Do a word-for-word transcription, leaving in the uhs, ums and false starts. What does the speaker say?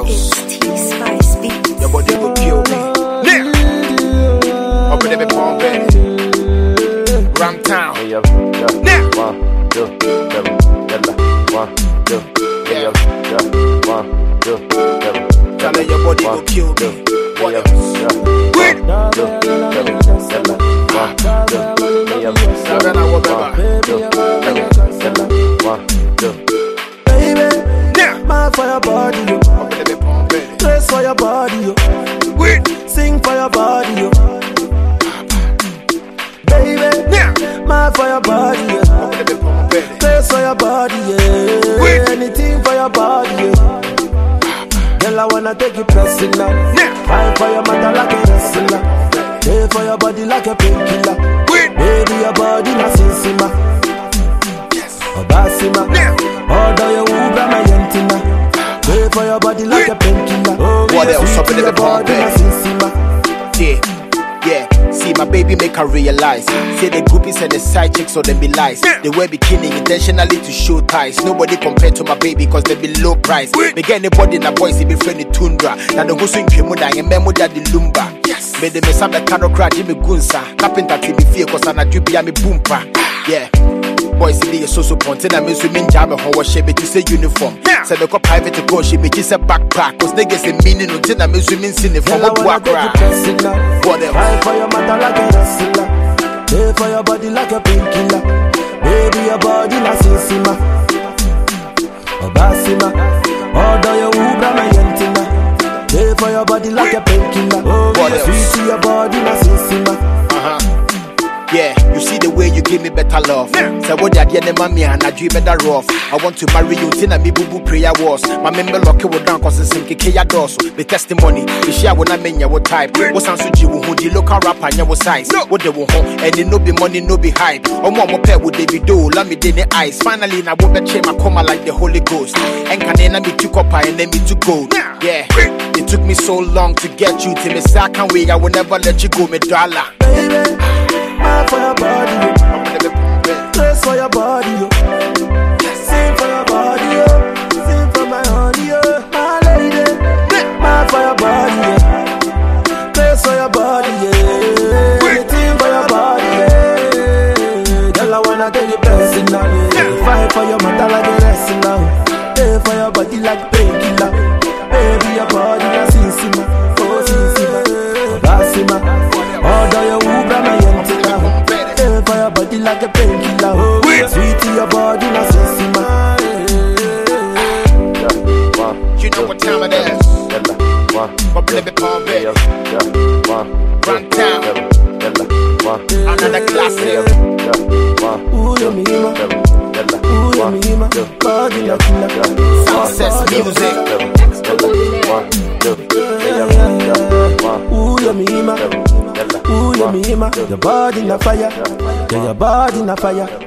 house. It's T-Spice Beats. Your body will kill me. Now, up in the palm bed. Ram town. Hey, yo, yo. Now, One, two, seven, yalla. One, two, hey, yo, yo. One, two, seven, tell her your body will kill me. What else? Wait. One, two, seven, yalla. One, two, hey, yo, yo. Seven hour One, two, seven, yalla. One, two. Baby, Now, my for your body, yo. up in the palm bed. Dress for your body, yo. Wait. Sing for your body, yo. Baby, Now, my for your body, yo. up in the palm bed. Dress for your body, yeah. Wait. Anything for your body, yeah. Girl, I wanna take you personal. Now, Fight for your mother like a wrestler. Pay for your body like a painkiller. wait. Baby, your body na sinsima. Yes. Obasima. Now, Order your Uber, my yentina. Pay for your body like a painkiller. Oh, what yeah, else sweet up in your the palm body na bed? sinsima. yeah, yeah. See my baby make her realize. Say the groupies and the side chicks so them be lies. They wear bikini intentionally to show ties. Nobody compared to my baby cause they be low price. Me get anybody na boys he be friendly tundra. Na the go swing kemu da yen memo da the lumba. Yes. Me de me sam the cano crack Jimmy Gunsa. Carpenter ti me fear cause na dribia me boompa. Yeah. Boys see be so so ponte na me swimming jam me ho she be to say uniform. Say the go private to go she be just a backpack cause niggas say meaning until na me swimming sin for Girl, I what wanna take you cry. personal. What else? Fight for your mother like a wrestler. Pay for your body like a painkiller. Baby, your body na sinsima. Obasima. Order your Uber, my yentina. Pay for your body like a painkiller. Oh, What yeah, else? sweet to your body na sinsima. Uh-huh. Yeah, you see the way you give me better love. Say what that yeah, mommy and I dream better rough. I want to marry you, tina me boo boo prayer was. My member lock it down cause it's some kaya doors. The testimony, the share when I mean your type. What's answer you who the local rapper and your size. What they will home and it no be money, no be hype. Or more pair would they be do, let me in the eyes. Finally, I won't bet my coma like the Holy Ghost. And can I me to copper and then me to go. Yeah, it took me so long to get you to me. Say I can't wait, I will never let you go, me dollar. Baby, mad for your body, yo. Dress for your body, yo. Sing for your body, yo. Sing for my honey, yo. My lady, mad for your body, yo. Dress for your body, yeah. Anything for your body, yeah. Girl, I wanna take you personal, yeah. Fight for your mother like a wrestler. Pay for your body like painkiller. Baby, your body na sinsima. Oh, sinsima. Obasima. Order your Uber, my yentina. Pay for your body like a painkiller. Oh, sweet to your body, na sinsima. You know what time it is. Up in the palm bed. Run town. Another classic. Ooh, you mima. Ooh, you mima. Body like killer. Success music. Ooh, you mima. Ooh, you mima. Your body na fire. Yeah, your body na fire.